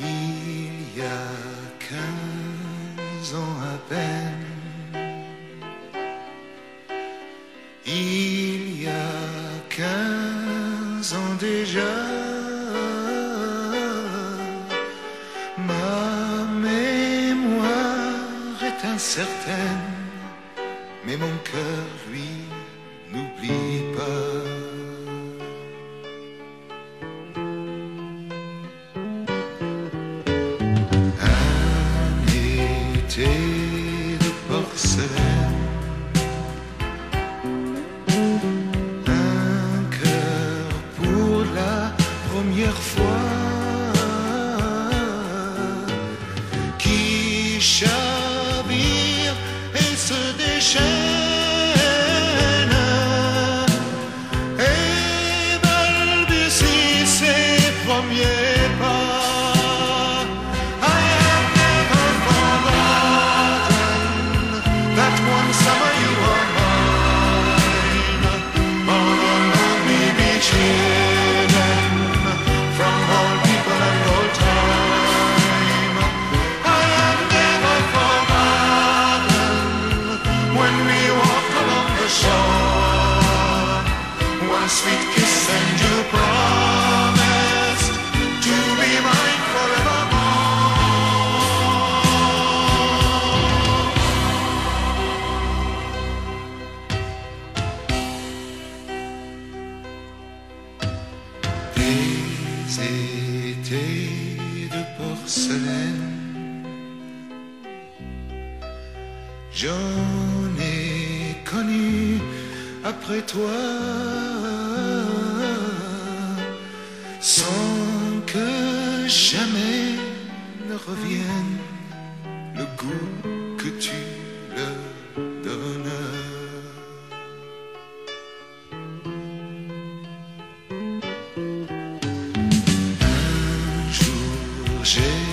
Il y a 15 ans à peine, il y a 15 ans déjà, ma mémoire est incertaine, mais mon cœur, lui, n'oublie pas. De porcelaine, un cœur pour la première fois qui chavire et se déchaîne et balbutie ses premiers pas. Summer you were mine, on a lonely beach hidden from all people and all time. I am never forgotten when we walked along the shore. One sweet kiss and you promised to be mine forevermore. Des étés de porcelaine, j'en ai connu après toi, sans que jamais ne revienne le goût que tu leur donnes. J'ai